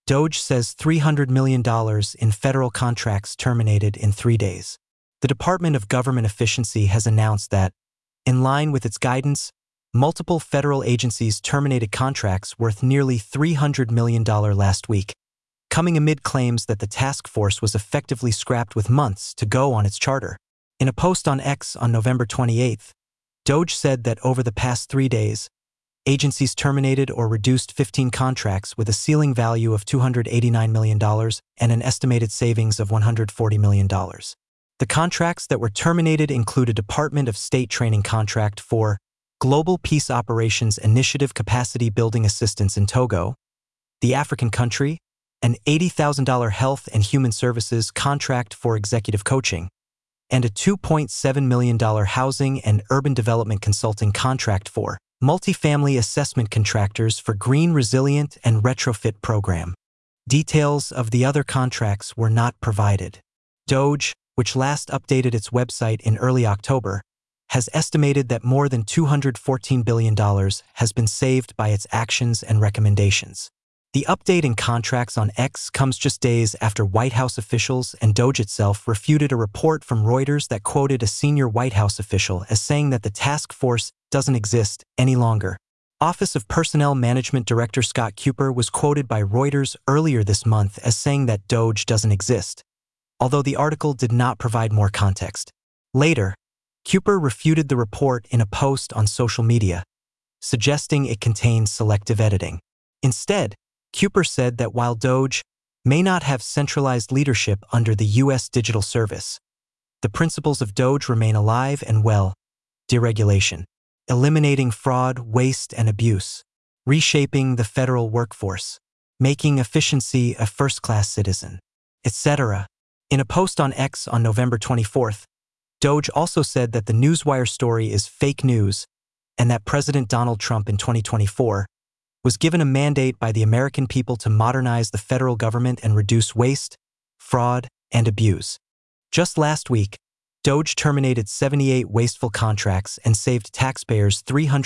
Doge says $300 million in federal contracts terminated in 3 days. The Department of Government Efficiency has announced that, in line with its guidance, multiple federal agencies terminated contracts worth nearly $300 million last week, coming amid claims that the task force was effectively scrapped with months to go on its charter. In a post on X on November 28th, Doge said that over the past 3 days, agencies terminated or reduced 15 contracts with a ceiling value of $289 million and an estimated savings of $140 million. The contracts that were terminated include a Department of State training contract for Global Peace Operations Initiative Capacity Building Assistance in Togo, the African country, an $80,000 Health and Human Services contract for executive coaching, and a $2.7 million Housing and Urban Development Consulting contract for multifamily assessment contractors for Green Resilient and Retrofit Program. Details of the other contracts were not provided. Doge, which last updated its website in early October, has estimated that more than $214 billion has been saved by its actions and recommendations. The update in contracts on X comes just days after White House officials and Doge itself refuted a report from Reuters that quoted a senior White House official as saying that the task force doesn't exist any longer. Office of Personnel Management Director Scott Cooper was quoted by Reuters earlier this month as saying that Doge doesn't exist, although the article did not provide more context. Later, Cooper refuted the report in a post on social media, suggesting it contains selective editing. Instead, Cooper said that while Doge may not have centralized leadership under the U.S. Digital Service, the principles of Doge remain alive and well: deregulation, eliminating fraud, waste, and abuse, reshaping the federal workforce, making efficiency a first-class citizen, etc. In a post on X on November 24th, Doge also said that the Newswire story is fake news and that President Donald Trump in 2024 was given a mandate by the American people to modernize the federal government and reduce waste, fraud, and abuse. Just last week, Doge terminated 78 wasteful contracts and saved taxpayers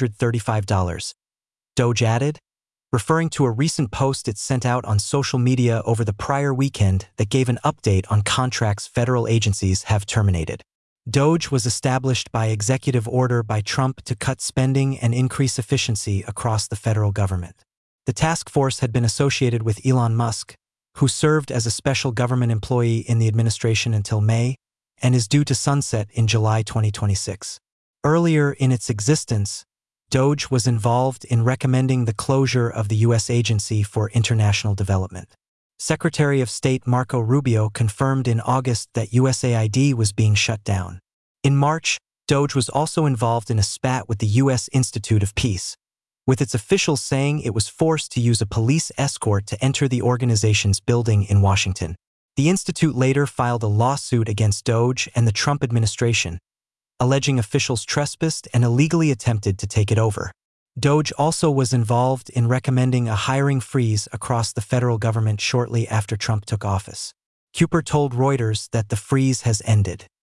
$335. Doge added, referring to a recent post it sent out on social media over the prior weekend that gave an update on contracts federal agencies have terminated. Doge was established by executive order by Trump to cut spending and increase efficiency across the federal government. The task force had been associated with Elon Musk, who served as a special government employee in the administration until May and is due to sunset in July 2026. Earlier in its existence, Doge was involved in recommending the closure of the U.S. Agency for International Development. Secretary of State Marco Rubio confirmed in August that USAID was being shut down. In March, Doge was also involved in a spat with the U.S. Institute of Peace, with its officials saying it was forced to use a police escort to enter the organization's building in Washington. The institute later filed a lawsuit against Doge and the Trump administration, alleging officials trespassed and illegally attempted to take it over. Doge also was involved in recommending a hiring freeze across the federal government shortly after Trump took office. Cooper told Reuters that the freeze has ended.